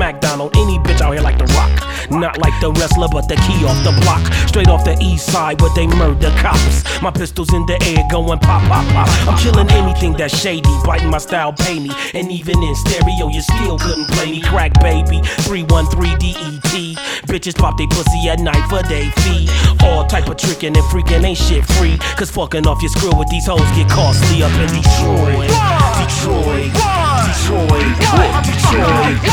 smackdown on any bitch out here like The Rock. Not like the wrestler, but the key off the block. Straight off the east side where they murder cops. My pistols in the air going pop, pop, pop. I'm killing anything that's shady, biting my style, pay me. And even in stereo, you still couldn't play me. Crack baby, 313 DET. Bitches pop they pussy at night for they fee. All type of tricking and freaking ain't shit free. Cause fucking off your screw with these hoes get costly up in Detroit. Detroit, Detroit, Detroit.